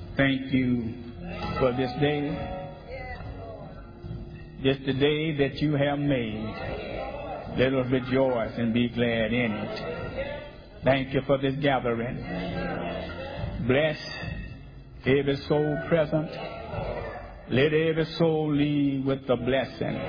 Thank you for this day. This the day that you have made. Let us rejoice and be glad in it. Thank you for this gathering. Bless every soul present. Let every soul leave with the blessing.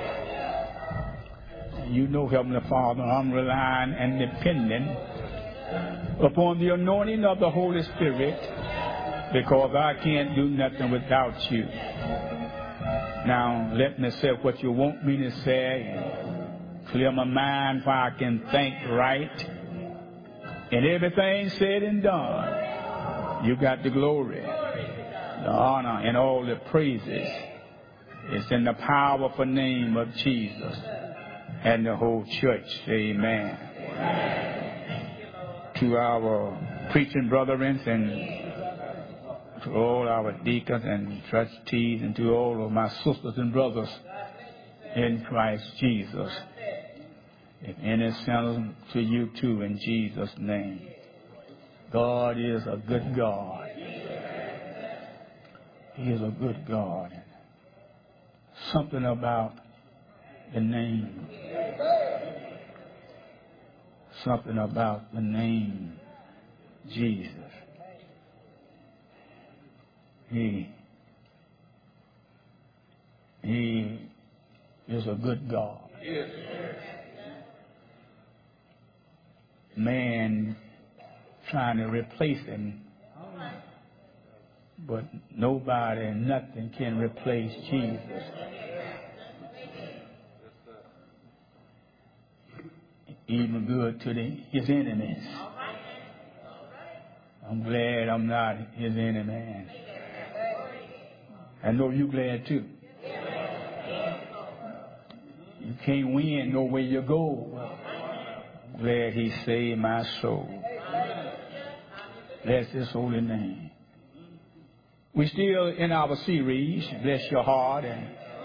You know, Heavenly Father, I'm relying and depending upon the anointing of the Holy Spirit because I can't do nothing without you. Now, let me say what you want me to say and clear my mind where I can think right. And everything said and done, you got the glory, the honor, and all the praises. It's in the powerful name of Jesus and the whole church. Amen. To our preaching brethren and to all our deacons and trustees and to all of my sisters and brothers in Christ Jesus. If any sins to you too in Jesus' name. God is a good God. He is a good God. Something about the name. Something about the name Jesus. He is a good God. Man trying to replace him, but nobody and nothing can replace Jesus. Even good to his enemies. I'm glad I'm not his enemy. I know you glad too. You can't win no way you go. I'm glad he saved my soul. Bless his holy name. We're still in our series, Bless Your Heart, and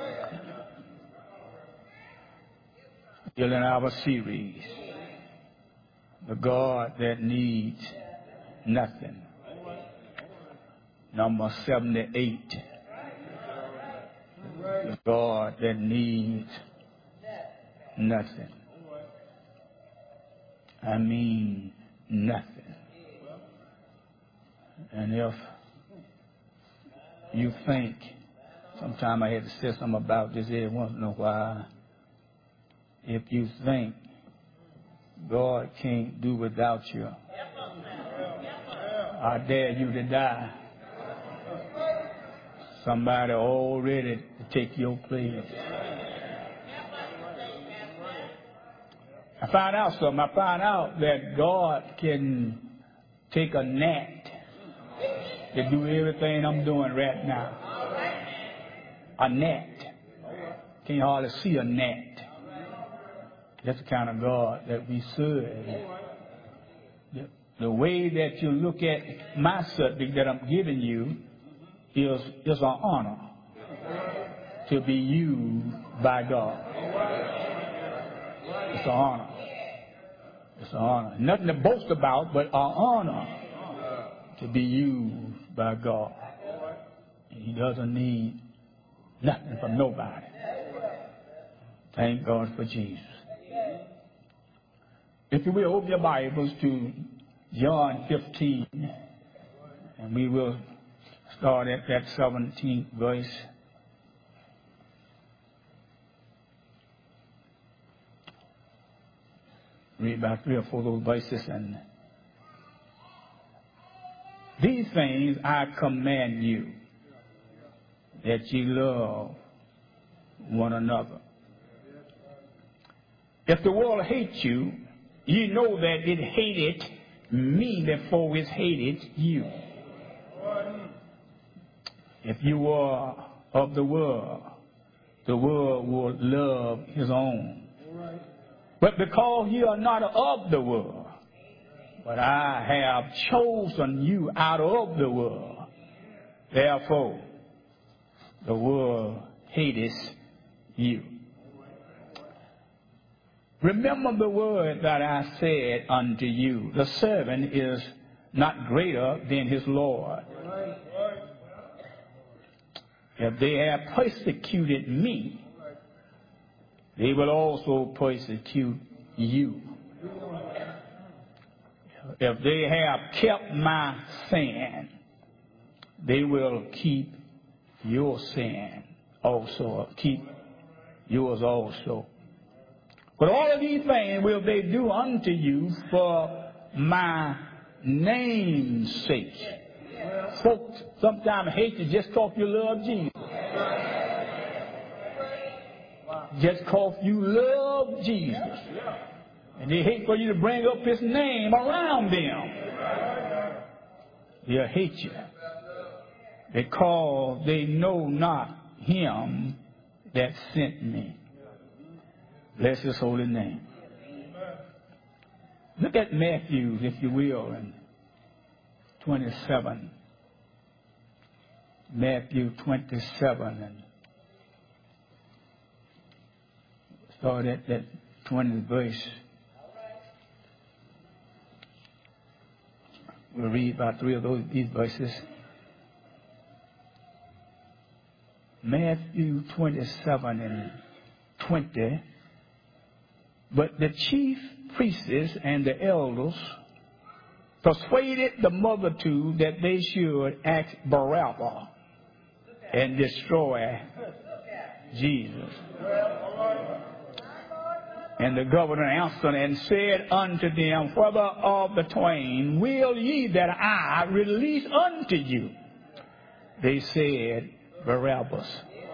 still in our series, The God That Needs Nothing. Number 78. The God that needs nothing. I mean nothing. And if you think, sometime I had to say something about this every once in a while, if you think God can't do without you, I dare you to die. Somebody already to take your place. I found out something. I found out that God can take a gnat to do everything I'm doing right now. A gnat. Can't hardly see a gnat. That's the kind of God that we serve. The way that you look at my subject that I'm giving you is an honor to be used by God. It's an honor. It's an honor. Nothing to boast about, but an honor to be used by God. And he doesn't need nothing from nobody. Thank God for Jesus. If you will, open your Bibles to John 15, and we will start at that 17th verse. Read about 3 or 4 of those verses. And these things I command you, that ye love one another. If the world hates you, you know that it hated me before it hated you. If you were of the world will love his own. But because you are not of the world, but I have chosen you out of the world, therefore the world hateth you. Remember the word that I said unto you, the servant is not greater than his Lord. If they have persecuted me, they will also persecute you. If they have kept my sin, they will keep your sin also, keep yours also. But all of these things will they do unto you for my name's sake. Folks sometimes hate you just because you love Jesus. Just because you love Jesus. And they hate for you to bring up his name around them. They'll hate you because they know not him that sent me. Bless his holy name. Look at Matthew, if you will, in 27. Matthew 27, and start at that 20th verse. We'll read about three of these verses. Matthew 27 and 20. But the chief priests and the elders persuaded the multitude that they should ask Barabbas and destroy Jesus. And the governor answered and said unto them, whether of the twain will ye that I release unto you? They said, Barabbas.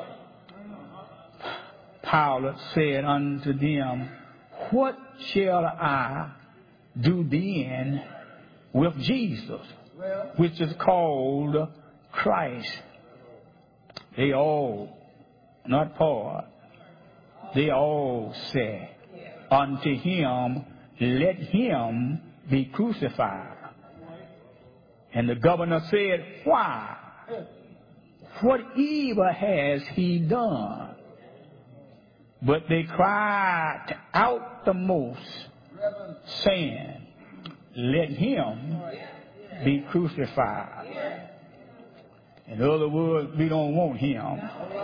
Pilate said unto them, what shall I do then with Jesus, which is called Christ? They all, not part, they all said unto him, let him be crucified. And the governor said, why? What evil has he done? But they cried out the most, saying, let him be crucified. In other words, we don't want him.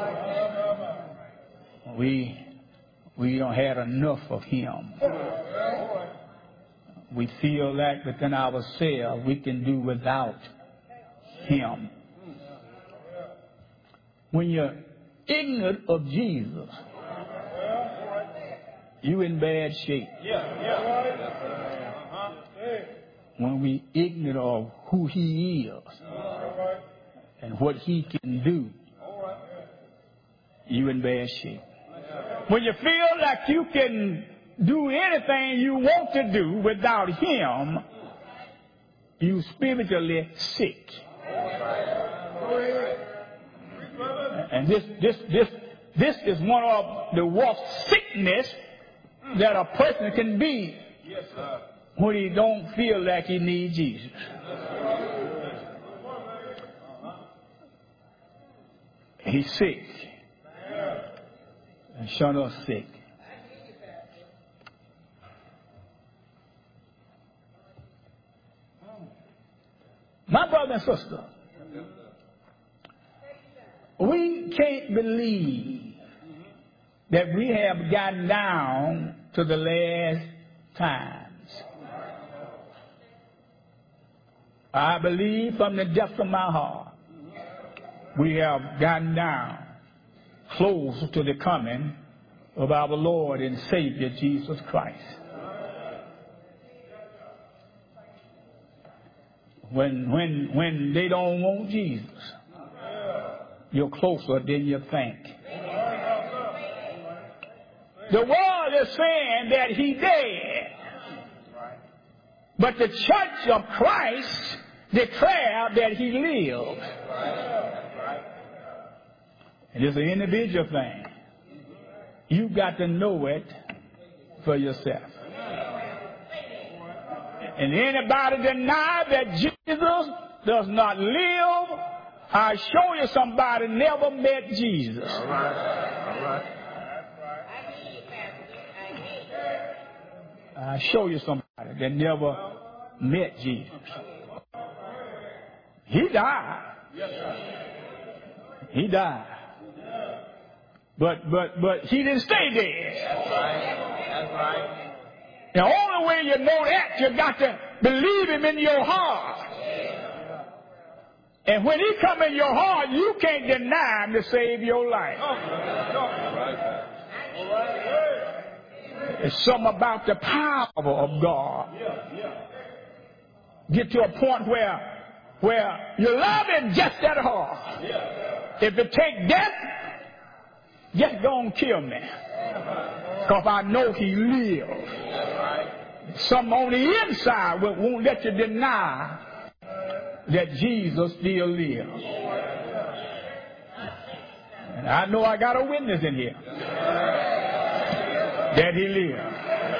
We don't have enough of him. We feel like within ourselves we can do without him. When you're ignorant of Jesus, you in bad shape. When we ignorant of who he is and what he can do, you in bad shape. When you feel like you can do anything you want to do without him, you spiritually sick. And this is one of the worst sickness that a person can be when he don't feel like he needs Jesus. He's sick. And sure enough sick. My brother and sister, we can't believe that we have gotten down to the last times. I believe from the depths of my heart we have gotten down close to the coming of our Lord and Savior Jesus Christ. When they don't want Jesus, you're closer than you think. The world is saying that he dead, but the church of Christ declared that he lived. And it's an individual thing. You've got to know it for yourself. And anybody deny that Jesus does not live, I show you somebody never met Jesus. All right. I show you somebody that never met Jesus. He died. He died. But he didn't stay dead. That's right. That's right. The only way you know that, you got to believe him in your heart. And when he come in your heart, you can't deny him to save your life. It's something about the power of God. Get to a point where you love him just that hard. If it take death, just go and kill me. Because I know he lives. Something on the inside won't let you deny that Jesus still lives. And I know I got a witness in here that he lives.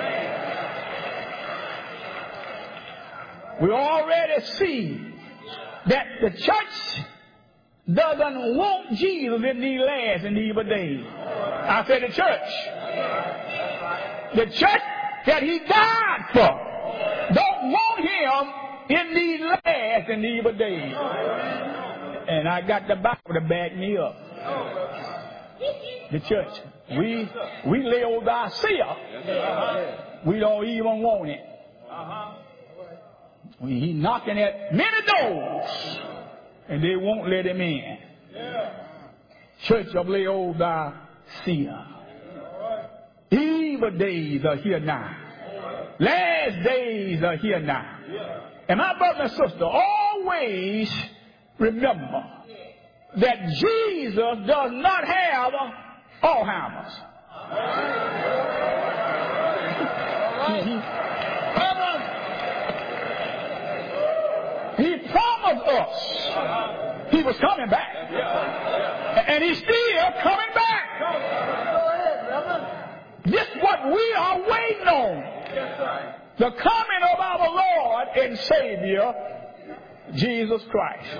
We already see that the church doesn't want Jesus in these last and evil days. I said the church. The church that he died for don't want him in these last and evil days. And I got the Bible to back me up. The church. We Laodicea. We don't even want it. He's knocking at many doors, and they won't let him in. Church of Laodicea. Evil days are here now. Last days are here now. And my brother and sister, always remember that Jesus does not have Alzheimer's. He promised us he was coming back. And he's still coming back. This is what we are waiting on. The coming of our Lord and Savior, Jesus Christ.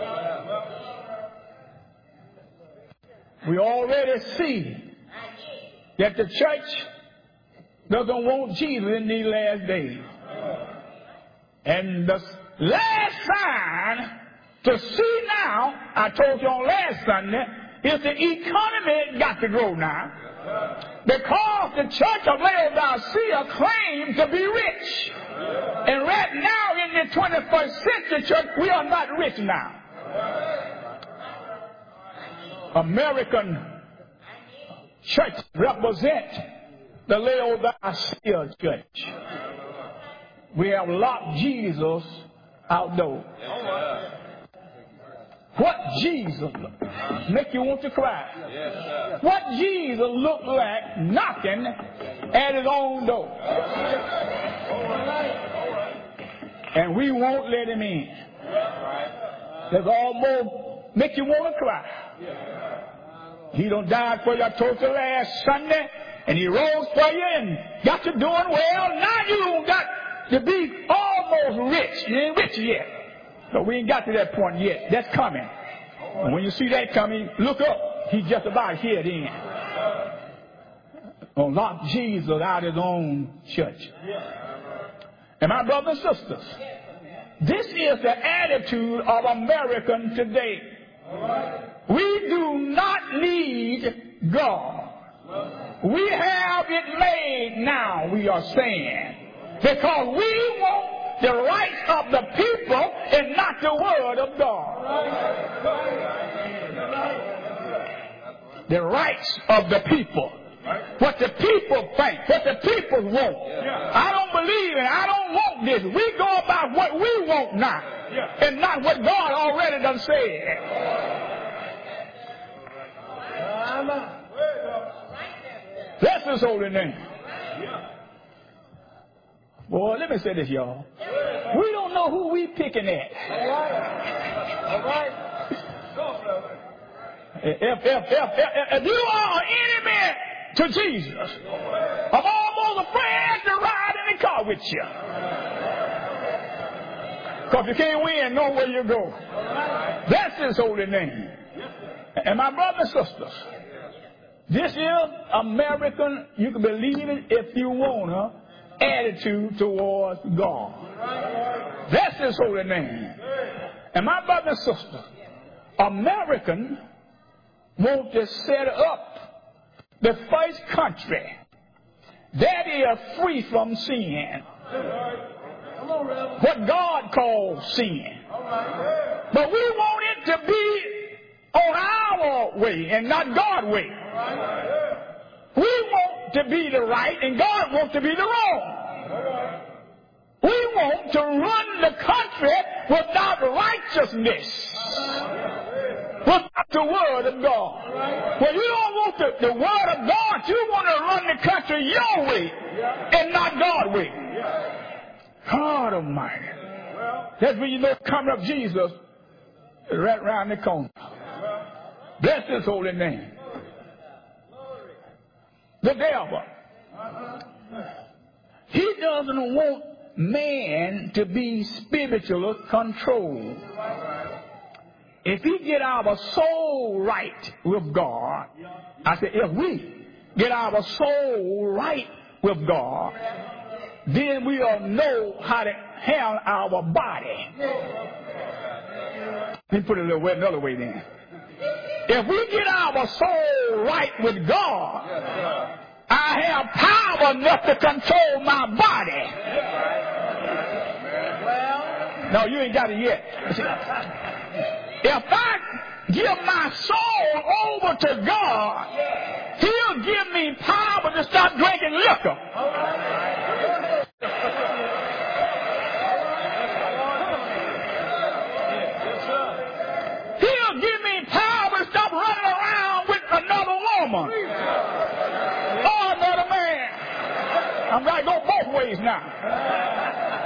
We already see that the church doesn't want Jesus in these last days. And the last sign to see now, I told you on last Sunday, is the economy got to grow now. Because the church of Laodicea claims to be rich. And right now in the 21st century church, we are not rich now. American church represent the Laodicea church. We have locked Jesus outdoors. What Jesus make you want to cry? What Jesus looked like knocking at his own door. And we won't let him in. That's almost make you want to cry. He done died for you, I told you last Sunday, and he rose for you and got you doing well. Now you got to be almost rich. You ain't rich yet. But we ain't got to that point yet. That's coming. And when you see that coming, look up. He's just about here then. Gonna lock Jesus out of his own church. And my brothers and sisters, this is the attitude of Americans today. We do not need God. We have it made now, we are saying. Because we want the rights of the people and not the word of God. The rights of the people. What the people think. What the people want. I don't believe it. I don't want this. We go about what we want now. And not what God already done said. Bless his holy name. Boy, let me say this, y'all. We don't know who we picking at. All right. If you are an enemy to Jesus, I'm almost afraid to ride in the car with you. Because you can't win nowhere you go. That's his holy name. And my brothers and sisters, this is American, you can believe it if you want to, attitude towards God. That's his holy name. And my brothers and sisters, American want to set up the first country that is free from sin. What God calls sin. But we want it to be on our way and not God's way. We want to be the right and God wants to be the wrong. We want to run the country without righteousness, without the Word of God. Well, you don't want the Word of God. You want to run the country your way and not God's way. God Almighty. That's when you know coming of Jesus is right around the corner. Bless His holy name. The devil, he doesn't want man to be spiritually controlled. If he get our soul right with God, I said, if we get our soul right with God, then we'll know how to handle our body. Let me put it another way then. If we get our soul right with God, I have power enough to control my body. No, you ain't got it yet. If I give my soul over to God, He'll give me power to stop drinking liquor. He'll give me power to stop running around with another woman or another man. I'm going to go both ways now.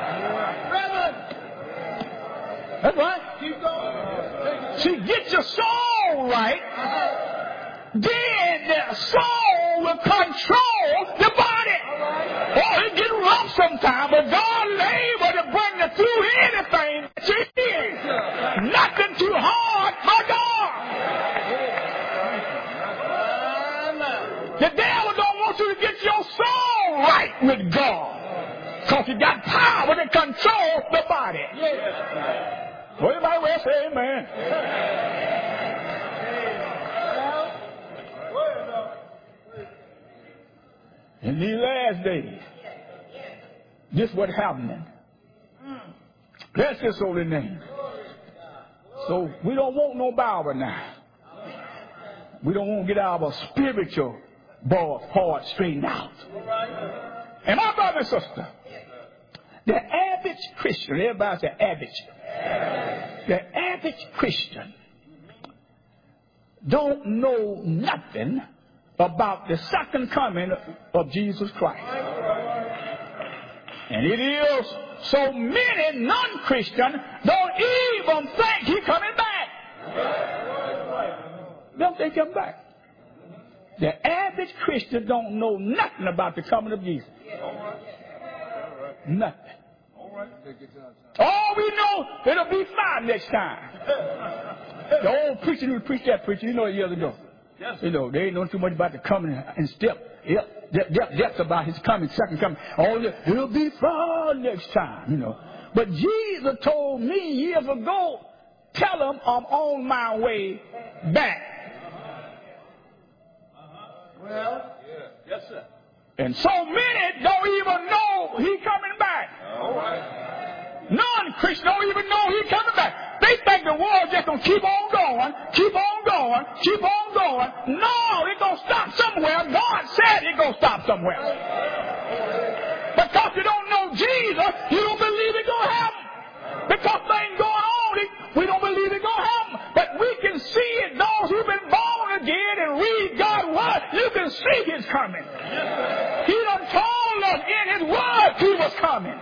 That's right. Keep going. See, get your soul right, then the soul will control the body. Oh, it get rough sometimes, but God is able to bring you through anything that you need. Nothing too hard for God. The devil don't want you to get your soul right with God, because he got power to control the body. Well, you might well say amen. In these last days, this is what's happening. Bless His holy name. So we don't want no Bible now. We don't want to get our spiritual part straightened out. And my brother and sister, the average Christian, everybody say average. The average Christian don't know nothing about the second coming of Jesus Christ. And it is so many non-Christians don't even think He's coming back. Don't think He's coming back. The average Christian don't know nothing about the coming of Jesus. Nothing. Oh, we know it'll be fine next time. The old preacher who preached that preacher, you know, years ago. You know, they ain't know too much about the coming and step. Depth about His coming, second coming. Oh, it'll be fine next time, you know. But Jesus told me years ago, tell them I'm on my way back. Well, yes, sir. And so many don't even know He's coming back. All right. Non-Christians don't even know He's coming back. They think the world just going to keep on going, keep on going, keep on going. No, it's going to stop somewhere. God said it's going to stop somewhere. Because you don't know Jesus, you don't believe it's going to happen. Because things going on, we don't believe it's going to happen. But we can see it. Those who've been born again and read God's word, you can see His coming. He done told us in His word He was coming.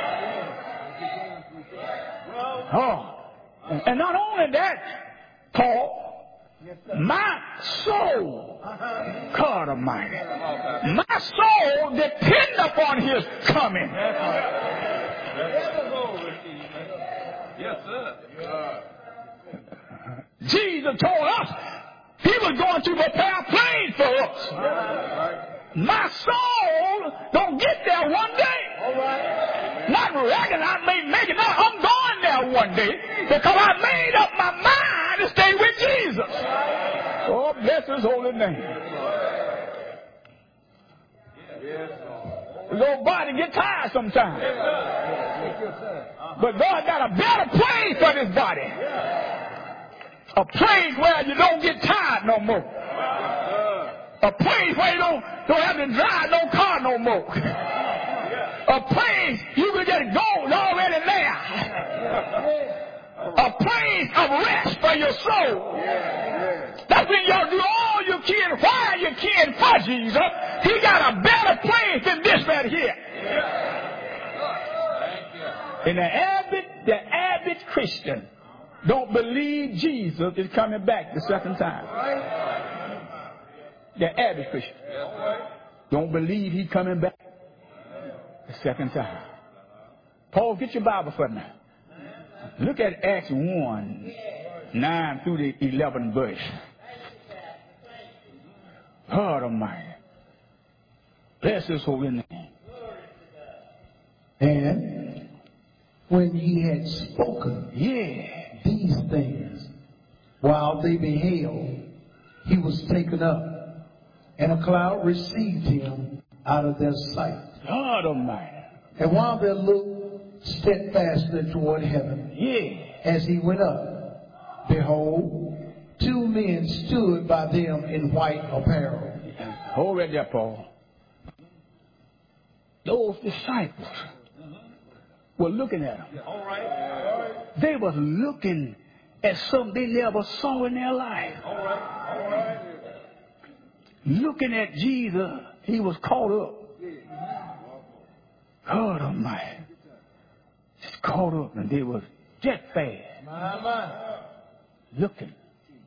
Oh. And not only that, Paul, my soul, God Almighty, my soul depends upon His coming. Yes, sir. Jesus told us He was going to prepare a place for us. My soul don't get there one day. Not reckoning I may make it. No, I'm going there one day because I made up my mind to stay with Jesus. Oh, Bless his holy name. Your body get tired sometimes. But God got a better place for this body. A place where you don't get tired no more. A place where you don't have to drive no car no more. A place you can just go already there. A place of rest for your soul. That's when y'all do all you can while you can for Jesus. He got a better place than this right here. And the average Christian don't believe Jesus is coming back the second time. The average Christian don't believe he's coming back the second time. Paul, get your Bible for me. Look at Acts 1:9 through the 11th verse. God Almighty. Bless his holy name. And when he had spoken these things, while they beheld, he was taken up, and a cloud received him out of their sight. God Almighty. And while they looked steadfastly toward heaven, as he went up, behold, two men stood by them in white apparel. Hold right there, Paul. Those disciples were looking at him. They was looking at something they never saw in their life. Looking at Jesus, he was caught up. God Almighty. Just caught up, and they was jet fast. Looking.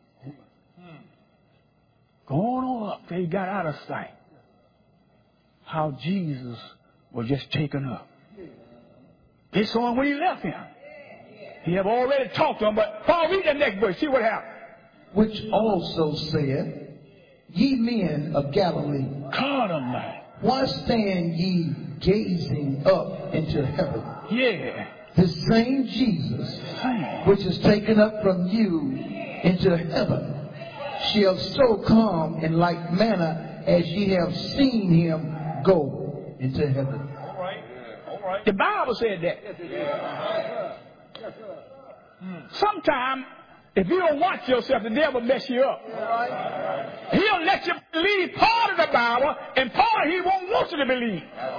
Going on up till he got out of sight. How Jesus was just taken up. They saw him when he left him. He have already talked to him, but Paul, read the next verse. See what happened. Which also said, ye men of Galilee, God Almighty, why stand ye gazing up into heaven? The same Jesus, which is taken up from you into heaven, shall so come in like manner as ye have seen him go into heaven. All right. The Bible said that. Sometimes, if you don't watch yourself, the devil mess you up. He'll let you believe part of the Bible, and part he won't want you to believe.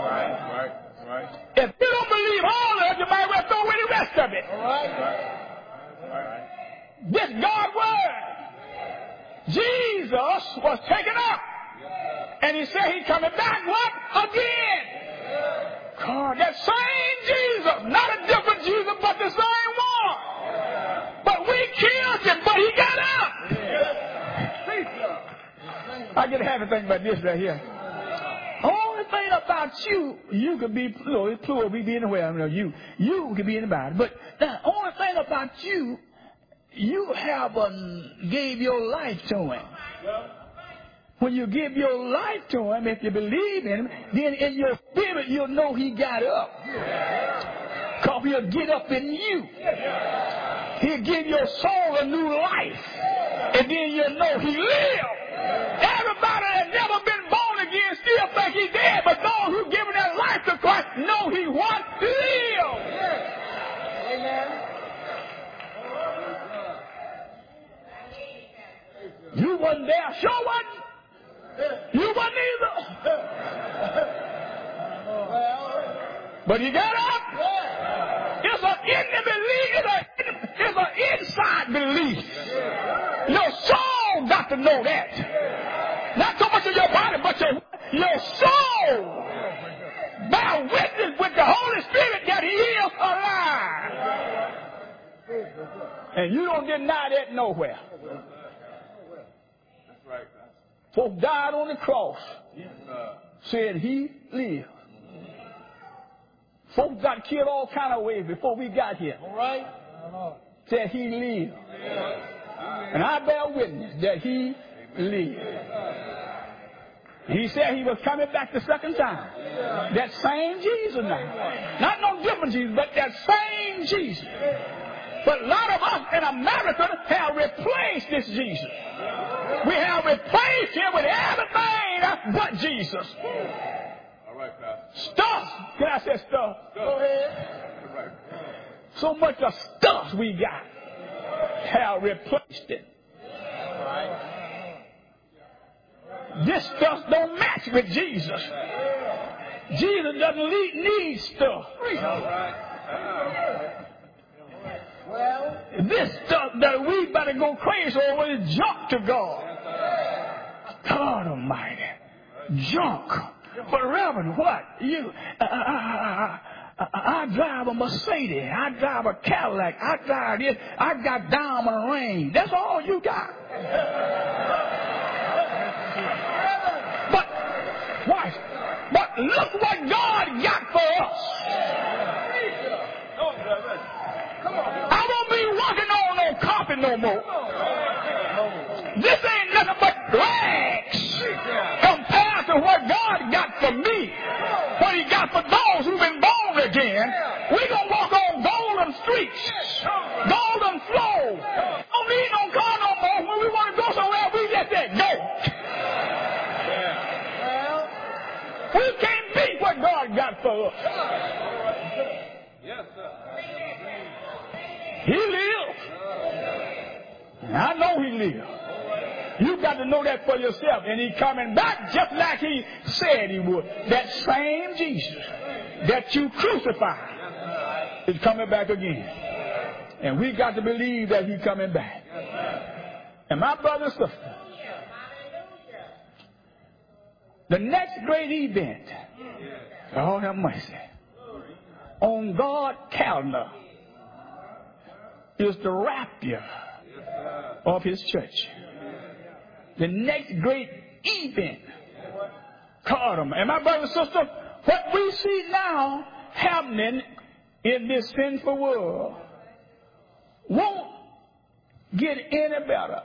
If you don't believe all of it, you might well throw away the rest of it. This God's word. Jesus was taken up. And he said he's coming back, what? Again. God, that same Jesus, not a different Jesus, but the same one. But we killed him, but he got up. I get a happy thing about this right here. Only thing about you could be plural, we be anywhere. You could be anybody. But the only thing about you haven't gave your life to him. When you give your life to him, if you believe in him, then in your spirit you'll know he got up. Because he'll get up in you. He'll give your soul a new life. And then you'll know he lived. Everybody that's never been born again still think he's dead, but those who've given their life to Christ know he what? Lived. Amen. You wasn't there. Sure wasn't. You wasn't either. But he got up. It's an inside belief. Your soul got to know that. Not so much of your body, but your soul. Bear witness with the Holy Spirit that he is alive. And you don't deny that nowhere. Folk died on the cross. Said he lived. Folk got killed all kind of ways before we got here. All right. Said he lived. And I bear witness that he lived. He said he was coming back the second time. That same Jesus now. Not no different Jesus, but that same Jesus. But a lot of us in America have replaced this Jesus. We have replaced him with everything but Jesus. All right, Pastor. Stuff. Can I say stuff? Go ahead. So much of stuff we got have replaced it. This stuff don't match with Jesus. Jesus doesn't need stuff. Well, this stuff that we better go crazy over is junk to God. God Almighty. Junk. But Reverend, what? I drive a Mercedes. I drive a Cadillac. I drive this. I got diamond ring. That's all you got. But watch. But look what God got for us. I won't be walking on no carpet no more. This ain't nothing but rags compared to what God got for me. What he got for those who've been born again. We're going to walk on golden streets, golden floors. Don't need no car no more. When we want to go somewhere, we just say, go. We can't beat what God got for us. Yes, sir. He lives. I know he lives. You got to know that for yourself. And he's coming back just like he said he would. That same Jesus that you crucified is coming back again. And we got to believe that he's coming back. And my brother and sister, the next great event, oh have mercy, on God's calendar is the rapture of his church. The next great event. And my brother and sister, what we see now happening in this sinful world won't get any better.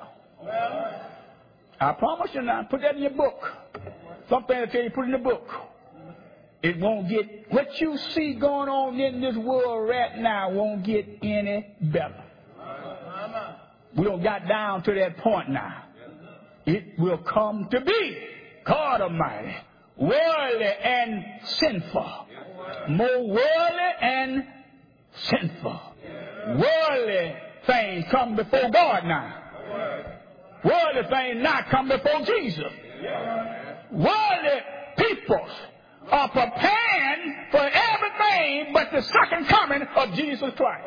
I promise you now, put that in your book. Something I tell you, put it in the book. It won't get, what you see going on in this world right now won't get any better. We don't got down to that point now. It will come to be, God Almighty, worldly and sinful. More worldly and sinful. Worldly things come before God now. Worldly things not come before Jesus. Worldly people are preparing for everything but the second coming of Jesus Christ.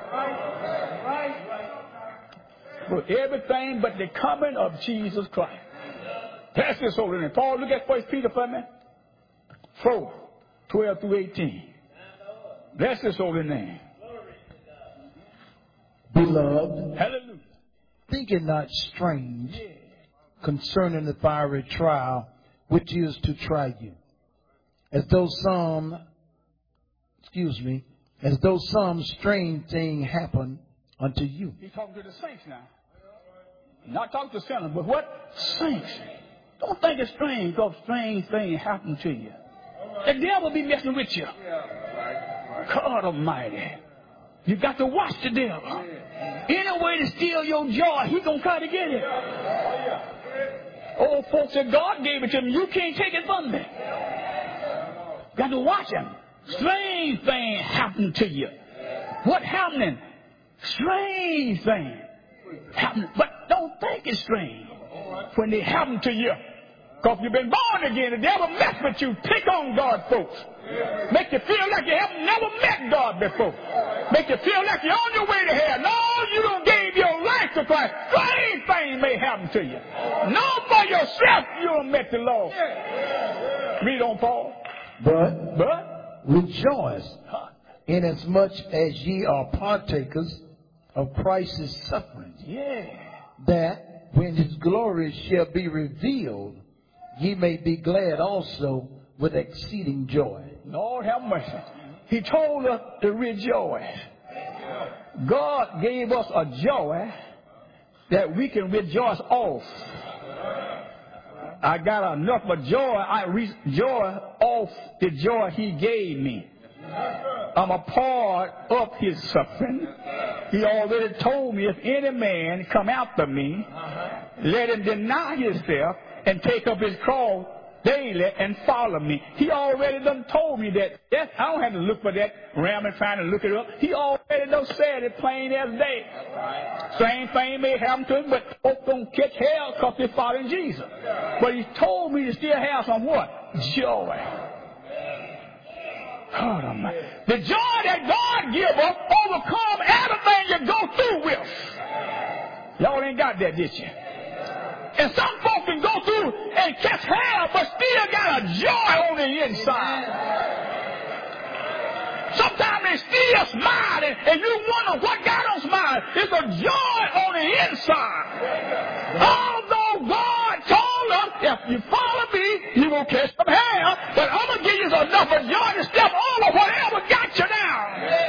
For everything but the coming of Jesus Christ. That's this holy name. Paul, look at 1 Peter for me. 4, 12 through 18. Bless his holy name. Beloved, hallelujah. Think it not strange concerning the fiery trial which is to try you, as though some strange thing happened unto you. He's talking to the saints now. Not talking to sinners, but what? Saints. Don't think it's strange because strange things happen to you. The devil be messing with you. God Almighty. You got to watch the devil. Any way to steal your joy, he gonna try to get it. Oh, folks, if God gave it to me, you can't take it from me. Got to watch him. Strange things happen to you. What happening? Strange things happen. But don't think it's strange when they happen to you. Because you've been born again. The devil mess with you. Pick on God, folks. Make you feel like you have never met God before. Make you feel like you're on your way to hell. No, you don't gave your life to Christ. Strange things may happen to you. Not by yourself you don't met the Lord. Read on, Paul. But rejoice inasmuch as ye are partakers of Christ's sufferings. Yeah. That when his glory shall be revealed, ye may be glad also with exceeding joy. Lord have mercy. He told us to rejoice. God gave us a joy that we can rejoice off. I got enough of joy. I rejoice off the joy he gave me. I'm a part of his suffering. He already told me if any man come after me, let him deny himself and take up his cross daily and follow me. He already done told me that. I don't have to look for that ram and trying to look it up. He already done said it plain as day. Same thing may happen to him, but folks don't catch hell because they're following Jesus. But he told me to still have some what? Joy. The joy that God gives us overcome everything you go through with. Y'all ain't got that, did you? And some folks can go through and catch hell, but still got a joy on the inside. Sometimes they still smile, and you wonder what got them smiling. It's a joy on the inside. Although God told us, if you follow me, you will catch some hell, but I'm going to give you enough of joy to step over whatever got you down.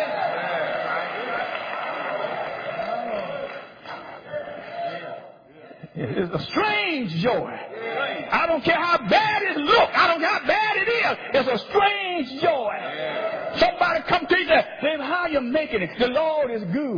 It's a strange joy. I don't care how bad it looks. I don't care how bad it is. It's a strange joy. Somebody come to you and say, how you making it? The Lord is good.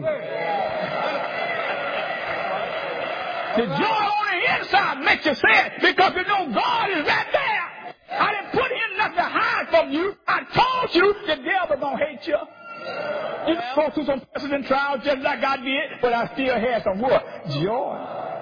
The joy on the inside makes you sad because you know God is right there. I didn't put in nothing to hide from you. I told you the devil gonna hate you. You go through some tests and trials just like I did, but I still had some what? Joy.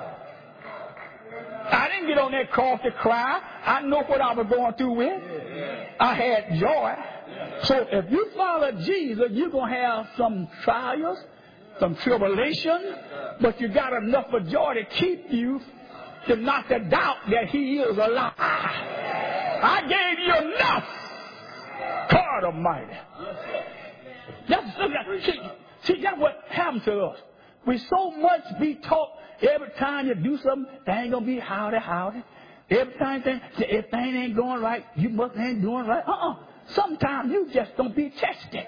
I didn't get on that cross to cry. I know what I was going through with. I had joy. So if you follow Jesus, you're going to have some trials, some tribulation, but you got enough of joy to keep you to not to doubt that he is alive. I gave you enough. God Almighty. See, that's what happens to us. We so much be taught. Every time you do something, that ain't going to be howdy. Every time if thing ain't going right, you must ain't doing right. Sometimes you just don't be tested.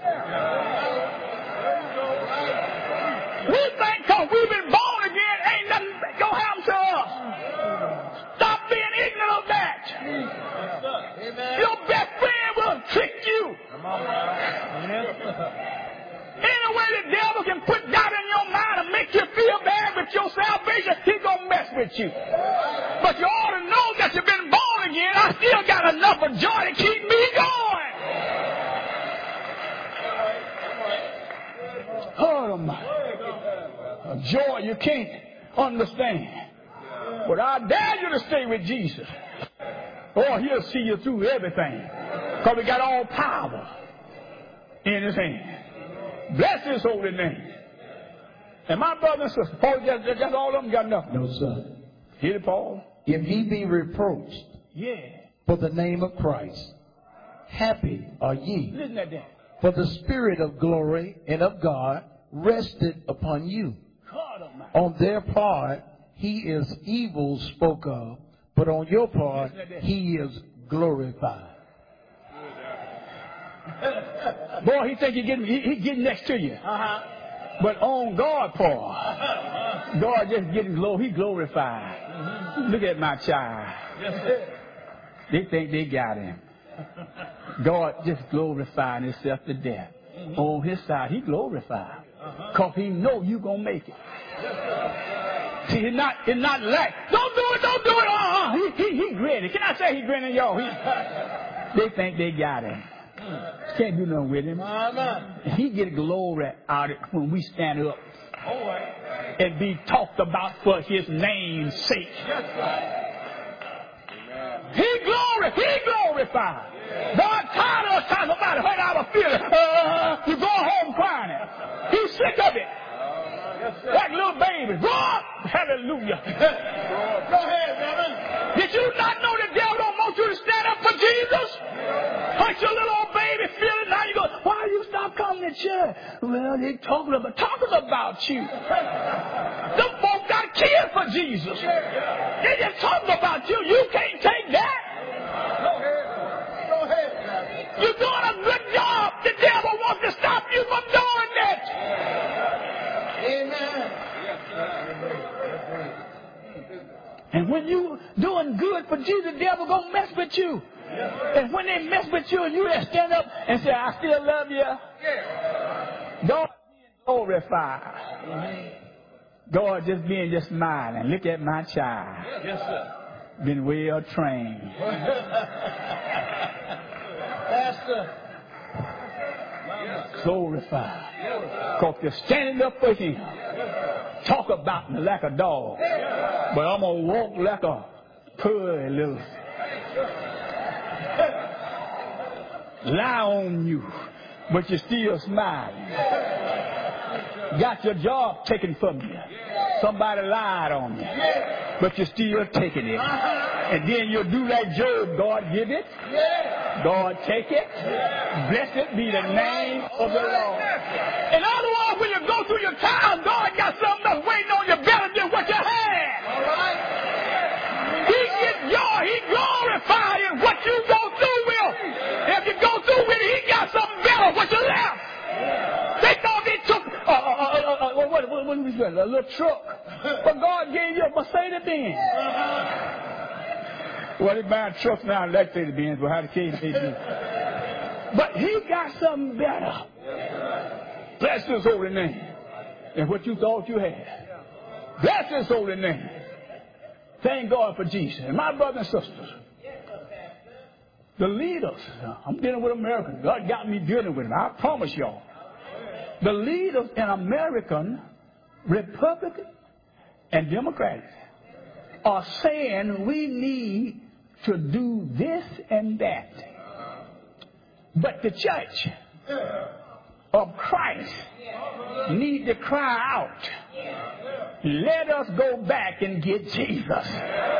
We think because we've been born again, ain't nothing going to happen to us. Stop being ignorant of that. Your best friend will trick you. Any way the devil can put doubt in your mind and make you feel bad with your salvation, he's going to mess with you. But you ought to know that you've been born again. I still got enough of joy to keep me going. Oh, my. A joy you can't understand. But I dare you to stay with Jesus. Oh, he'll see you through everything. Because we got all power in his hand. Bless his holy name. And my brother and sister, Paul, just all of them got enough. No, sir. Hear it, Paul? If he be reproached for the name of Christ, happy are ye. Listen at that. For the Spirit of glory and of God rested upon you. On their part, he is evil spoke of, but on your part, he is glorified. Boy, he think he getting next to you. But on God's part, God just getting he glorified. Look at my child. They think they got him. God just glorifying himself to death. On his side, he glorified. Because he know you going to make it. See, it's not like, don't do it. He grinning. Can I say he grinning, y'all? They think they got him. Can't do nothing with him. He get glory out of it when we stand up and be talked about for his name's sake. He glorified. God tired of us talking about it. Hurt our feelings. You're going home crying. He's sick of it. Like little babies. Go up. Hallelujah. Go ahead, brother. Did you not know the devil don't want you to stand up for Jesus? Hurt your little old baby feeling. Now you go, why you stop coming to church? Well, they're talking about you. Them folks got killed for Jesus. They just talking about you. You can't take that. Go ahead. You're doing a good job. The devil wants to stop you from doing that. Amen. And when you doing good for Jesus, the devil gonna mess with you. And when they mess with you, you just stand up and say, I still love you. God being glorified. God just being just smiling. Look at my child. Yes, sir. Been well trained. Pastor. Glorified. Because they're standing up for him. Talk about me like a dog. But I'm going to walk like a purry little. Lie on you. But you're still smiling. Got your job taken from you. Somebody lied on you. But you're still taking it. And then you'll do like Job. God give it. God take it. Blessed be the name of the Lord. In other words, when you go through your trials, God got something else waiting on you better than what you had. He gets joy. He glorifies in what you go through with. If you go through with it, he got something better what you left. They thought they took what was that? A little truck. But God gave you a Mercedes-Benz. Well, they buy trucks now, Mercedes-Benz, but how the case may be. But he got something better. Bless his holy name. And what you thought you had. Bless his holy name. Thank God for Jesus. And my brothers and sisters, the leaders, I'm dealing with Americans. God got me dealing with them. I promise y'all. The leaders in American, Republican, and Democratic are saying we need to do this and that. But the church of Christ need to cry out, let us go back and get Jesus.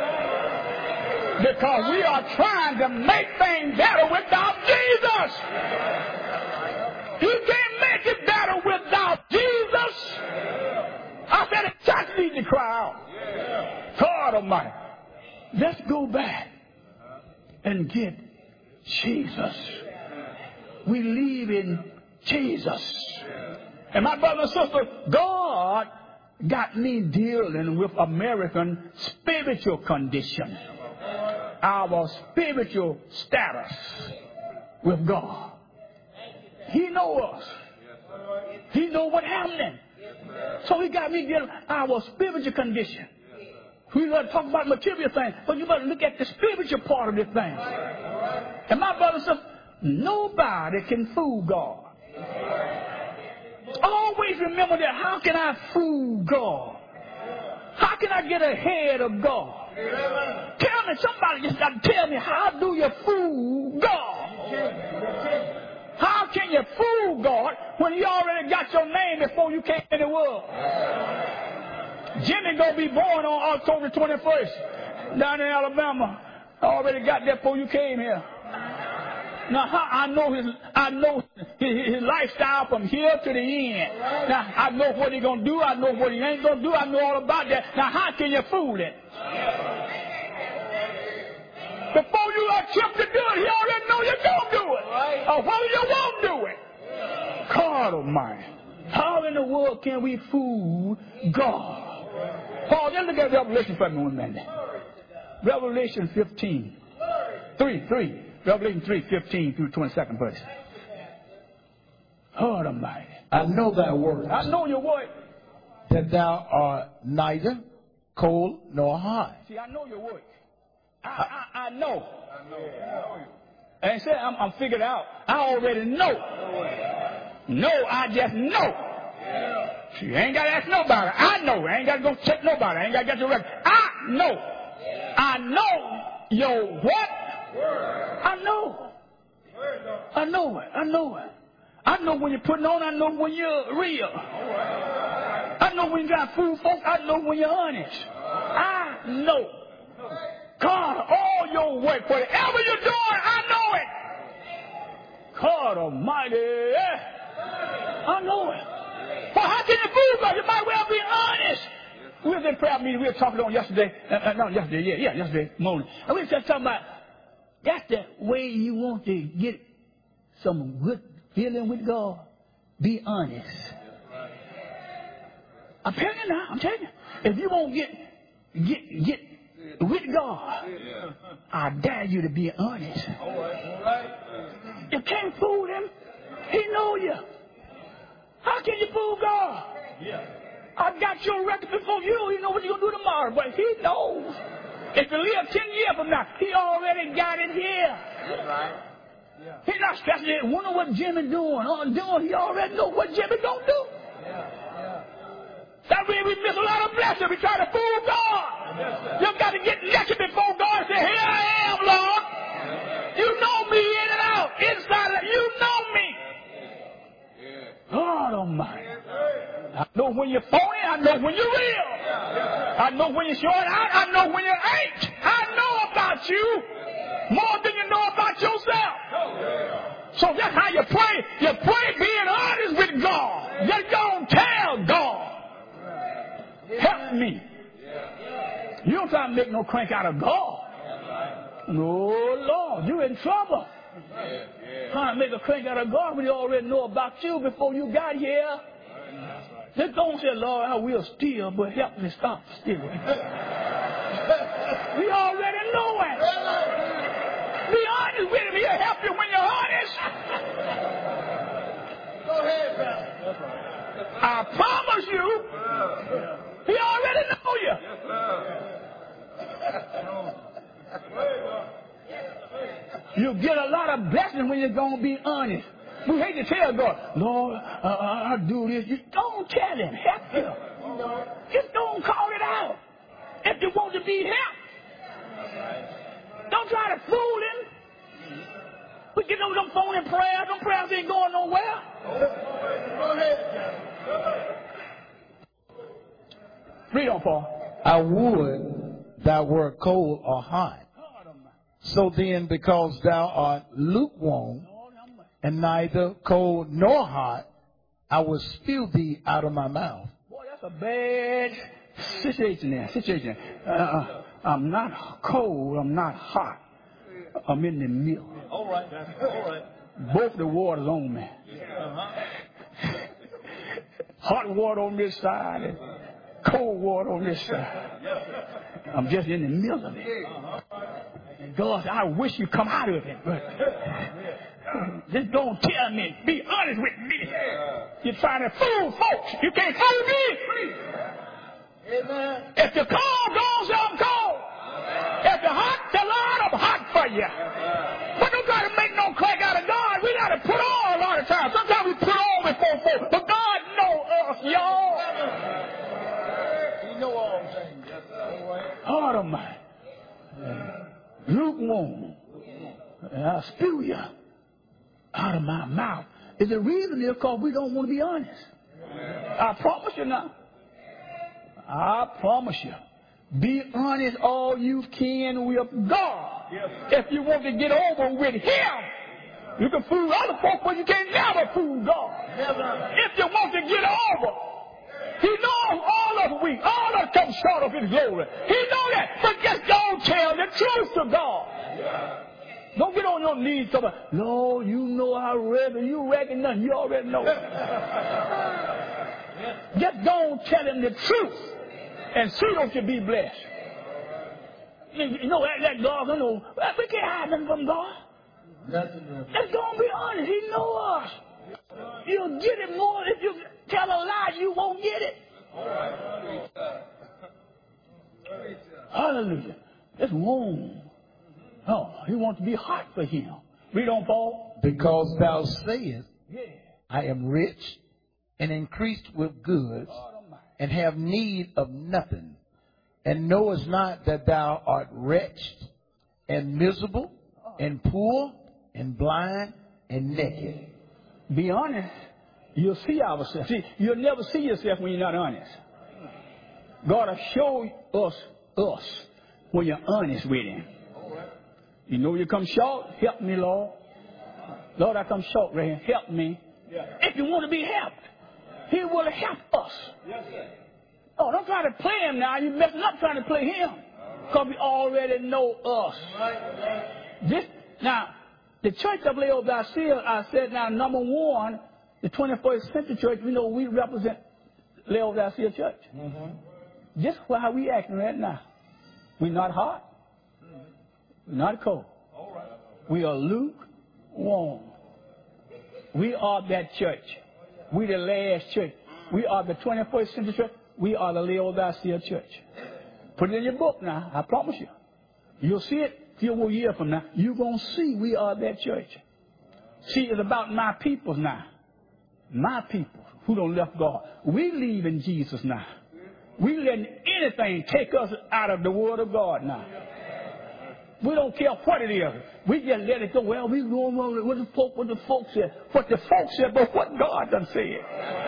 Because we are trying to make things better without Jesus. You can't make it better without Jesus. I said the church needs to cry out. God Almighty, let's go back and get Jesus. We live in Jesus. And my brother and sister, God got me dealing with American spiritual condition. Our spiritual status with God. He knows us. He knows what's happening. So he got me dealing with our spiritual condition. We love to talk about material things, but you better look at the spiritual part of this thing. And my brother says, nobody can fool God. Always remember that. How can I fool God? How can I get ahead of God? Tell me, somebody just got to tell me, how do you fool God? How can you fool God when he already got your name before you came in the world? Jimmy gonna be born on October 21st down in Alabama. I already got that before you came here. Now I know his lifestyle from here to the end. Now I know what he's gonna do. I know what he ain't gonna do. I know all about that. Now how can you fool it? Before you attempt to do it, he already know you're gonna do it, or whether you won't do it. God Almighty, how in the world can we fool God? Paul, just look at Revelation for me one minute. Revelation 15. 3. Revelation 3:15 through 22nd verse. God Almighty. I know thy words. I know your word. That thou art neither cold nor hot. See, I know your word. I know. And he said, I'm figured out. I already know. No, I just know. You ain't got to ask nobody. I know. I ain't got to go check nobody. I ain't got to get your record. I know. I know your what? I know. I know it. I know it. I know when you're putting on. I know when you're real. I know when you got food, folks. I know when you're honest. I know. God, all your work, whatever you're doing, I know it. God Almighty. I know it. Well, how can you fool God? You might well be honest. We was in prayer meeting. We were talking on yesterday. Yesterday morning. And we were just talking about that's the way you want to get some good feeling with God. Be honest. I'm telling you now. I'm telling you. If you won't get with God, I dare you to be honest. All right. You can't fool him. He know you. How can you fool God? Yeah. I got your record before you. He know what you're going to do tomorrow. But he knows. If you live 10 years from now, he already got it here. That's right. Yeah. He's not stressing it. Wonder what Jimmy doing. He already know what Jimmy going to do. Yeah. That's where we miss a lot of blessings. We try to fool God. Yes, you've got to get naked before God and say, here I am, Lord. You know me in and out. Inside out. You know me. God Almighty. I know when you're phony. I know when you're real. I know when you're short out. I know when you ain't. I know about you more than you know about yourself. So that's how you pray. You pray being honest with God. Just don't tell God. Help me. You don't try to make no crank out of God. No, Lord, you're in trouble. Trying to make a crank out of God when you already know about you before you got here. Just don't say, Lord, I will steal, but help me stop stealing. We already know it. Be honest with him. He'll help you when you're honest. Go ahead, brother. I promise you, he already knows you. You get a lot of blessings when you're going to be honest. We hate to tell God, Lord, I do this. You don't tell him. Help him. Just don't call it out. If you want to be helped. Don't try to fool him. We get over them phony prayers. Them prayers ain't going nowhere. Go ahead. Read on, Paul. I would thou wert cold or hot. So then, because thou art lukewarm, and neither cold nor hot, I will spew thee out of my mouth. Boy, that's a bad situation there. I'm not cold, I'm not hot. I'm in the middle. All right. Both the waters on me. Hot water on this side and cold water on this side. I'm just in the middle of it. And God said, I wish you come out of it. But just don't tell me. Be honest with me. You're trying to fool folks. You can't fool me. Amen. If you're cold, don't say I'm cold. If you're hot, tell Lord I'm hot for you. But don't try to make no crack out of God. We got to put on a lot of times. Sometimes we put on before folks. But God knows us, y'all. He knows all things. Heart of mine. Lukewarm. And I'll spew you out of my mouth. Is the reason is because we don't want to be honest. I promise you now. I promise you. Be honest all you can with God. If you want to get over with him, you can fool other folks, but you can never fool God. If you want to get over, he knows all of us weak. All of us come short of his glory. He knows that. But just don't tell the truth to God. Don't get on your knees talking about, no, you know I reckon. You reckon nothing. You already know. Just don't tell him the truth. And see don't you be blessed. You know that God, you know, we can't hide nothing from God. Just don't be honest. He knows us. You'll get it more. If you tell a lie, you won't get it. Hallelujah. It's warm. Oh, he wants to be hot for him. Read on, Paul. Because thou sayest, I am rich and increased with goods, and have need of nothing, and knowest not that thou art wretched and miserable and poor and blind and naked. Be honest. You'll see ourselves. See, you'll never see yourself when you're not honest. God will show us when you're honest with him. You know you come short, help me, Lord. Lord, I come short right here. Help me. If you want to be helped, he will help us. Oh, don't try to play him now. You're messing up trying to play him. Because we already know us. Now, the church of Laodicea, I said now, number one, the 21st century church, we know we represent Laodicea church. Just how we acting right now. We're not hot. We're not cold. We are lukewarm. We are that church. We the last church. We are the 21st century church. We are the Laodicea church. Put it in your book now. I promise you. You'll see it a few more years from now. You're going to see we are that church. See, it's about my people now. My people who don't left God. We leave in Jesus now. We letting anything take us out of the Word of God now. We don't care what it is. We just let it go. Well, we go on what the folks said. What the folks said, but what God done said.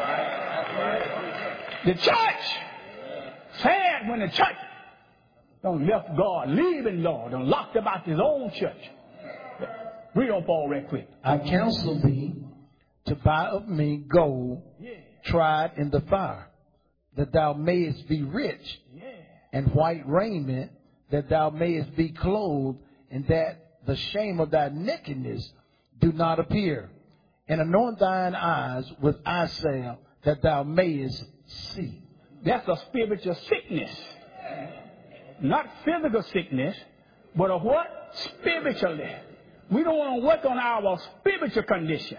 The church. Sad when the church don't left God, leaving God, and locked about his own church. Read on Paul right quick. I counsel thee to buy of me gold tried in the fire, that thou mayest be rich, and white raiment, that thou mayest be clothed, and that the shame of thy nakedness do not appear. And anoint thine eyes with eye salve, that thou mayest see. That's a spiritual sickness. Not physical sickness, but a what? Spiritually. We don't want to work on our spiritual condition.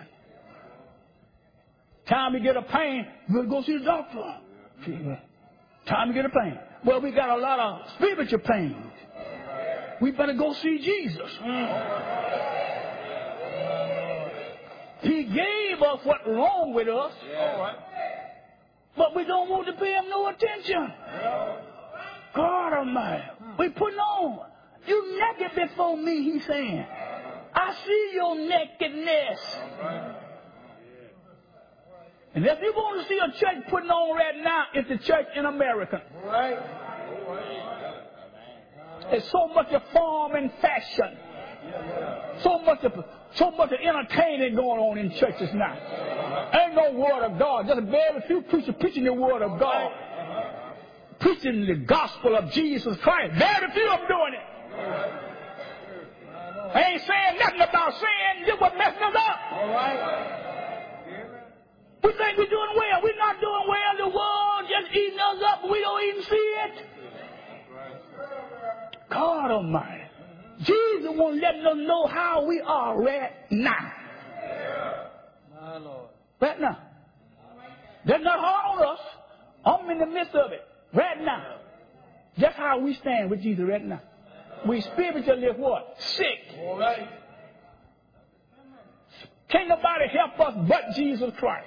Time we get a pain, we'll go see the doctor. Time we get a pain. Well, we got a lot of spiritual pains. We better go see Jesus. He gave us what's wrong with us, but we don't want to pay him no attention. God Almighty, we putting on. You naked before me, he's saying. I see your nakedness. And if you want to see a church putting on right now, it's the church in America. There's so much of form and fashion. So much of entertaining going on in churches now. Ain't no word of God. Just very few preachers preaching the word of God. Preaching the gospel of Jesus Christ. Very few of them doing it. I ain't saying nothing about sin. Just what messing us up. We think we're doing well. We're not doing well. The world just eating us up. We don't even see it. God Almighty. Jesus won't let us know how we are right now. Right now. That's not hard on us. I'm in the midst of it. Right now. That's how we stand with Jesus right now. We spiritually what? Sick. Can't nobody help us but Jesus Christ.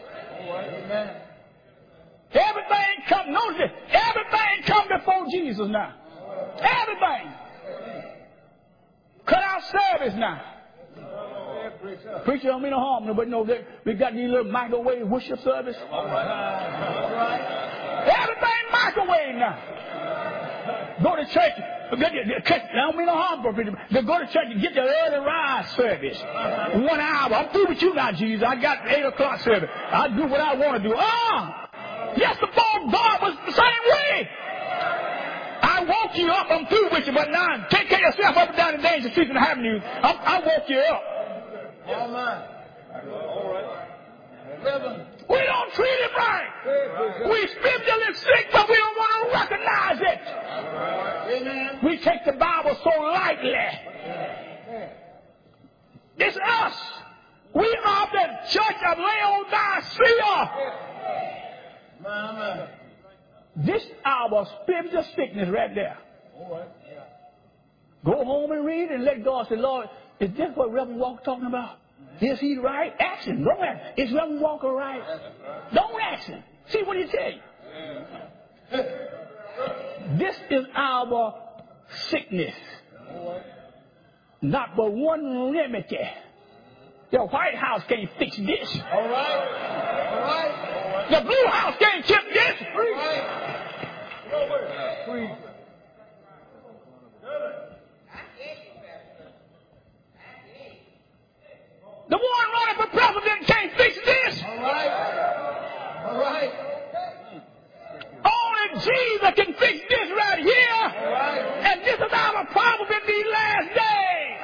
Everything come, notice this, everything come before Jesus now. Everything. Cut out service now. Preacher don't mean no harm, but no, we got these little microwave worship service. Everything microwave now. Go to church. I don't mean no harm, but go to church and get the early rise service. 1 hour. I'm through with you now, Jesus. I got 8 o'clock service. I do what I want to do. Yes, the God was the same way. I woke you up. I'm through with you, but now take care of yourself up and down the dangerous streets and avenues. I woke you up. We don't treat it right. We spiritually sick, but we don't want to recognize it. We take the Bible so lightly. It's us. We are the church of Laodicea. This our spiritual sickness right there. Go home and read and let God say, Lord, is this what Reverend Walker talking about? Is he right? Ask him. Don't ask him. Is Reverend Walker right? Don't ask him. See what he tell you. This is our sickness. Not but one remedy. The White House can't fix this. All right. The Blue House can't fix this. The one running for president can't fix this. All right. Only Jesus can fix this right here. And this is our problem in these last days.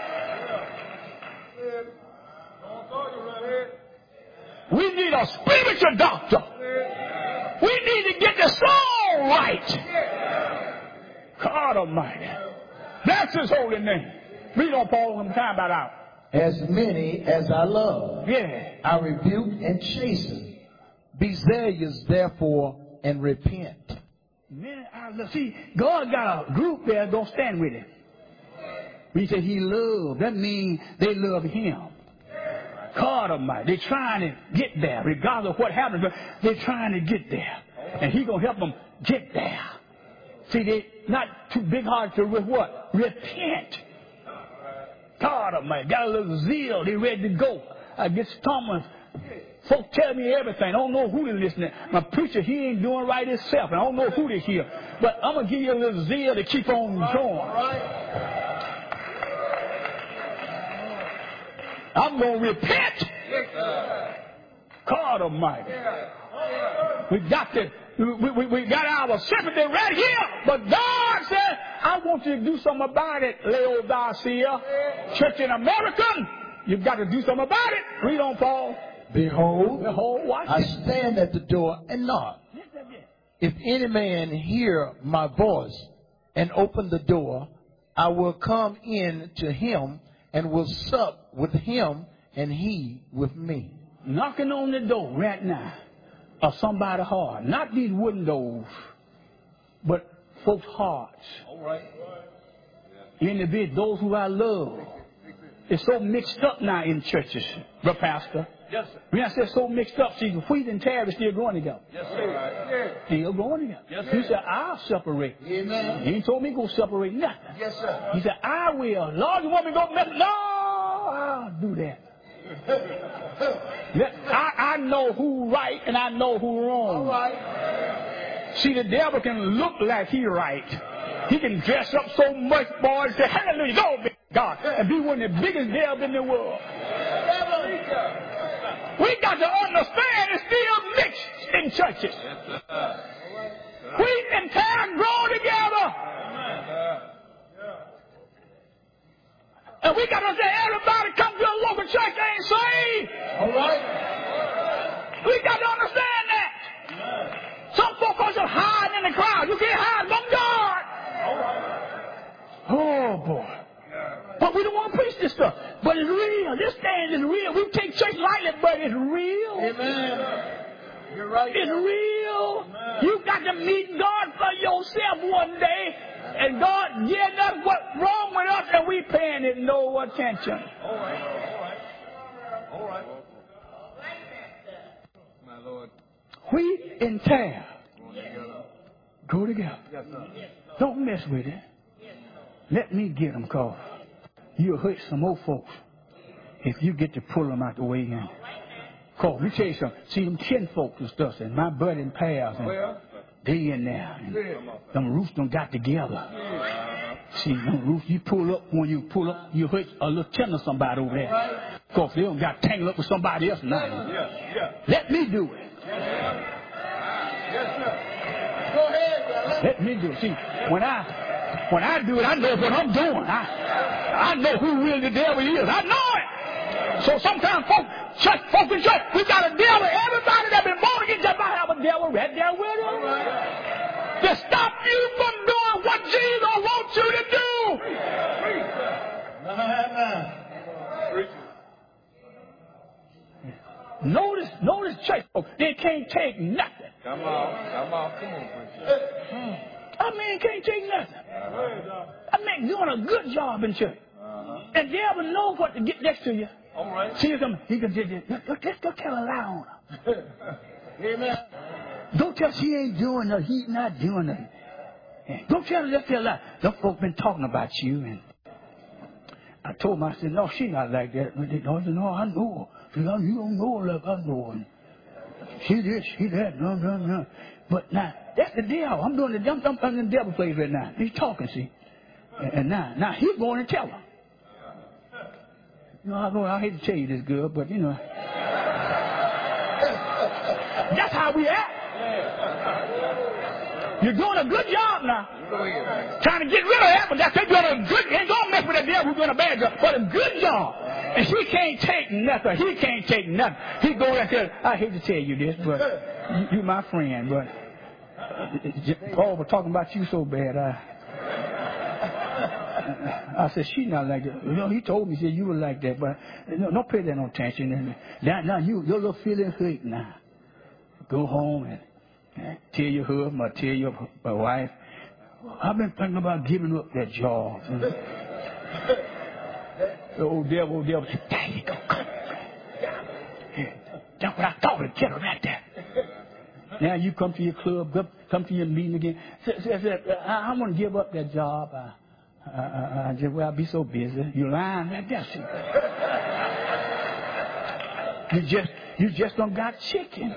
We need a spiritual doctor. We need to get the soul right. God Almighty. That's his holy name. Read on, Paul, when time about out. As many as I love, yeah, I rebuke and chasten. Be zealous, therefore, and repent. Man, see, God got a group there that don't stand with him. When he said he loved, that means they love him. God Almighty, they're trying to get there, regardless of what happens, but they're trying to get there. And he's going to help them get there. See, they're not too big-hearted to what? Repent. God Almighty, got a little zeal, they're ready to go. I get Thomas. Folks tell me everything. I don't know who they're listening. My preacher, he ain't doing right himself. And I don't know who they hear. But I'm going to give you a little zeal to keep on going. I'm going to repent. God Almighty. We got our sympathy right here. But God said, I want you to do something about it, Laodicea. Church in America, you've got to do something about it. Read on, Paul. Behold, I it. stand at the door and knock. If any man hear my voice and open the door, I will come in to him and will sup with him and he with me. Knocking on the door right now of somebody's heart. Not these wooden doors, but folks' hearts. All right. Individuals, those who I love. It's so mixed up now in churches, the pastor. Yes, sir. When I said so mixed up, see, the wheat and tares are still growing together. Yes, sir. Still growing together. Yes, he said, I'll separate. Amen. He ain't told me to go separate nothing. Yes, sir. He said, I will. Lord, you want me to go mess? No, I'll do that. I know who's right and I know who's wrong. All right. See, the devil can look like he's right. He can dress up so much, boy, and say, hallelujah, go, God, and be one of the biggest devils in the world. We got to understand it's still mixed in churches. Wheat and tares grow together. And we got to say, everybody come to a local church ain't saved. All right. We got to understand that. Some folks are just hiding in the crowd. You can't hide from God. Oh, boy. But we don't want to preach this stuff. But it's real. This thing is real. We take church lightly, but it's real. Amen. You're right. It's real. Amen. You got to meet God for yourself one day. And God getting us what's wrong with us, and we paying it no attention. All right. All right. My Lord. Wheat and tare go together. Yes, sir. Don't mess with it. Let me get them, cause you'll hurt some more folks if you get to pull them out the way in. Cause let me tell you something. See them kin folks and stuff, and my buddy and pals, and they in there. And them roofs done got together. See, them roofs, you pull up, when you pull up, you hurt a little tender somebody over there. Cause they don't got tangled up with somebody else now. Let me do it. Yes, sir. Go ahead, brother. Let me do it. See, when I do it, I know what I'm doing. I know who really the devil is. I know it. So sometimes folk in church, we got to deal with everybody that's been born again. Just about have a devil right there with them. To stop you from doing what Jesus wants you to do. Notice church folks, they can't take nothing. Come on, preacher. I mean, can't take nothing. I mean, doing a good job in church. And the devil knows what to get next to you. All right. See him, he can just let's go tell a lie on her. Amen. Don't tell she ain't doing nothing. He's not doing nothing. Don't tell her, let's tell a lie. Them folk been talking about you. And I told him, I said, no, she not like that. But they said, no, I know her. She said, you don't know her like I know her. She this, she that, no. But now, that's the devil. I'm in the devil place right now. He's talking, see. And now he's going to tell her. You know, I hate to tell you this, girl, but, you know. That's how we act. You're doing a good job now. Trying to get rid of that, but that's doing a good, ain't gonna mess with the devil who's doing a bad job, but a good job. And she can't take nothing. He can't take nothing. He goes and says, I hate to tell you this, but you my friend, but Paul was talking about you so bad. I said, she's not like that. You know, he told me, he said, you were like that, but don't pay that no attention. Now your little feeling hurt now. Go home and tell your husband or tell your wife, I've been thinking about giving up that job. The old devil said, there you go. That's what I thought of. Get her right there. Now you come to your club, come to your meeting again. I want to give up that job. I'll be so busy. You're lying right there. You just don't got chicken.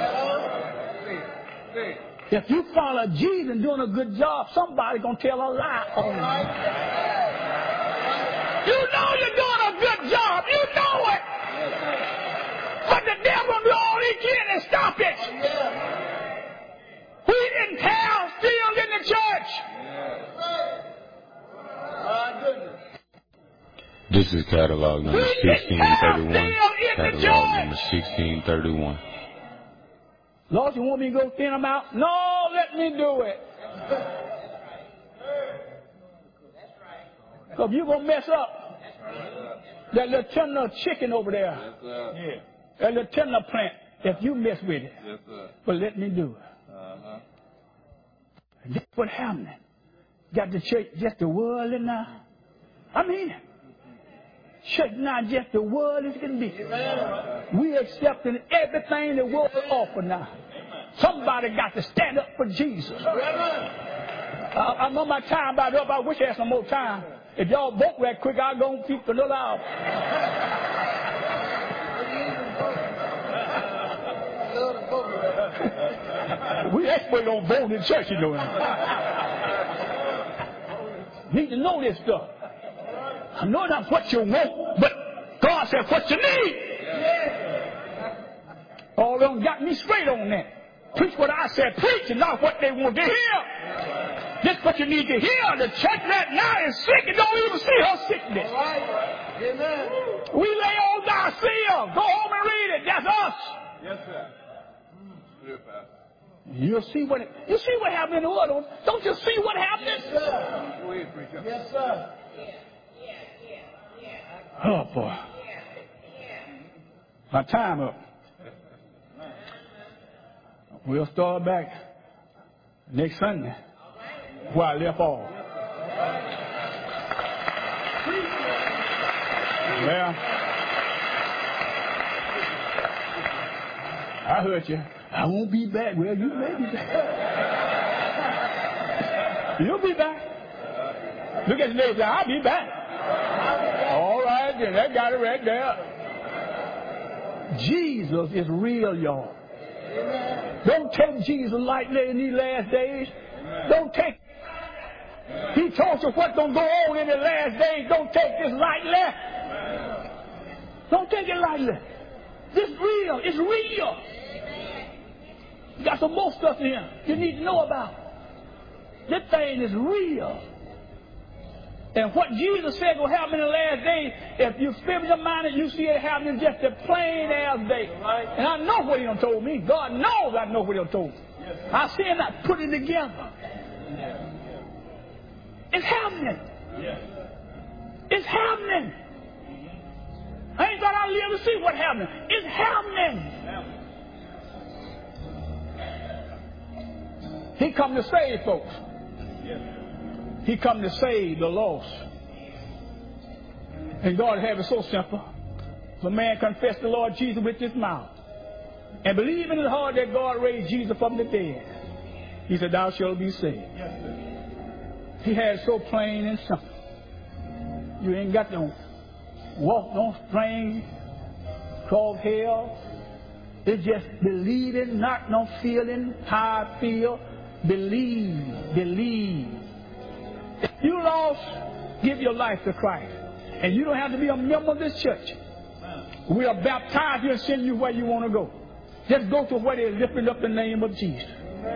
If you follow Jesus and doing a good job, somebody's going to tell a lie on you. You know you're doing a good job. You know it. But the devil will do all he can to stop it. Wheat in town, still in the church. This is catalog number 1631. Catalog number 1631. Lord, you want me to go thin them out? No, let me do it. Because you're going to mess up that little tender chicken over there. Yeah. That little tender plant, if you mess with it. Yes, sir. But let me do it. And that's what happened. Got the church just the world now. I mean, church not just the world is going to be. We accepting everything the world offers now. Somebody got to stand up for Jesus. I know my time about up. I wish I had some more time. If y'all vote right quick, I'll go and keep the little hour. We expert on voting in church, you know. Need to know this stuff. I know not what you want, but God said what you need. All of them got me straight on that. Preach what I said, preach, and not what they want to hear. This is what you need to hear. The church right now is sick and don't even see her sickness. Amen. We lay on our seal. Go home and read it. That's us. Yes, sir. You see what happened in the world. Don't you see what happened? Yes, sir. Yes, sir. Oh, boy. My time up. We'll start back next Sunday where I left off. Well, I heard you. I won't be back. Well, you may be back. You'll be back. Look at the neighbor. I'll be back. All right, then. That got it right there. Jesus is real, y'all. Don't take Jesus lightly in these last days. Don't take. He told you what's going to go on in the last days. Don't take this lightly. Don't take it lightly. This is real. It's real. You got some more stuff in here you need to know about. This thing is real. And what Jesus said will happen in the last days, if you spiritual minded, you see it happening just a plain as day. And I know what he done told me. God knows I know what he done told me. I see him not put it together. It's happening. It's happening. I ain't thought I'd live to see what happened. It's happening. He come to save folks. He come to save the lost. And God have it so simple. If a man confess the Lord Jesus with his mouth and believe in his heart that God raised Jesus from the dead, he said, thou shalt be saved. He had it so plain and simple. You ain't got to walk on strings, cross hell. It's just believing, not no feeling how I feel. Believe. If you lost, give your life to Christ. And you don't have to be a member of this church. We'll baptize you and send you where you want to go. Just go to where they're lifting up the name of Jesus.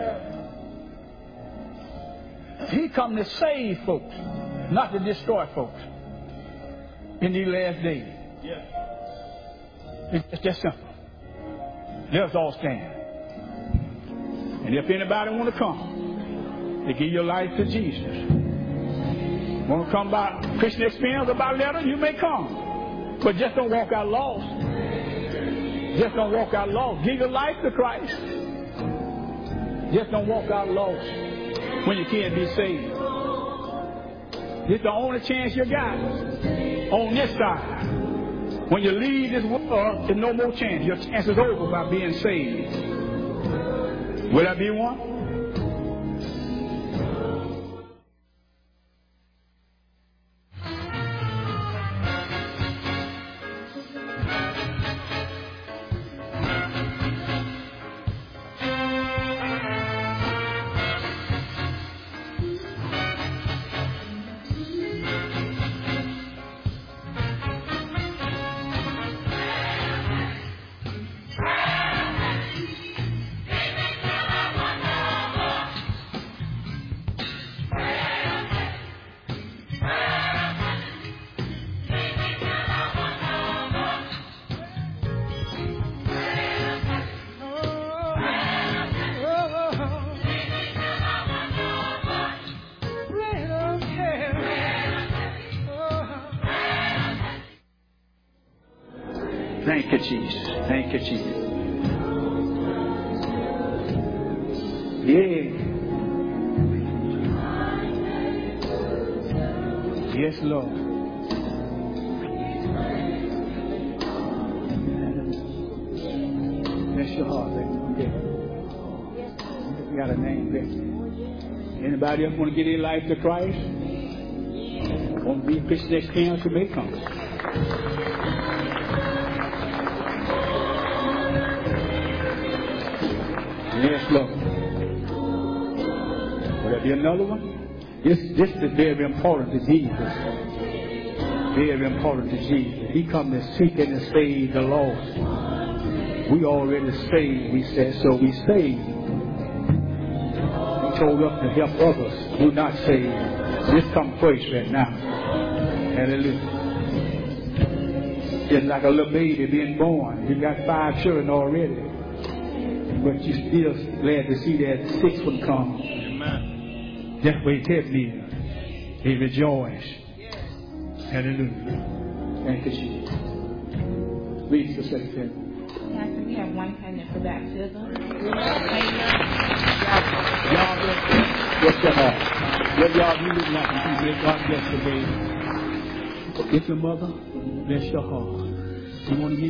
He come to save folks, not to destroy folks in these last days. It's just simple. Let us all stand. And if anybody want to come to give your life to Jesus, Want to come by Christian experience about letter? You may come. But just don't walk out lost. Just don't walk out lost. Give your life to Christ. Just don't walk out lost when you can't be saved. This is the only chance you got on this side. When you leave this world, there's no more chance. Your chance is over by being saved. Will I be one? Thank you, Jesus. Thank you, Jesus. Yeah. Yes, Lord. Bless your heart, baby. You got a name, baby. Anybody else want to give their life to Christ? Want to be a Christian experience? You may come. Yes, Lord. Will there be another one? This is very important to Jesus. Very important to Jesus. He come to seek and to save the lost. We already saved, we said, so we saved. He told us to help others who not saved. This come first right now. Hallelujah. Just like a little baby being born. You got 5 children already. But you still glad to see that 6th one come. Amen. Just wait till me. He rejoice. Hallelujah. Thank you, Jesus. Please, the secretary. Pastor, we have one pendant for baptism. Y'all bless your heart. Let y'all be looking like you. May God bless the baby. If your mother, bless your heart. You want to give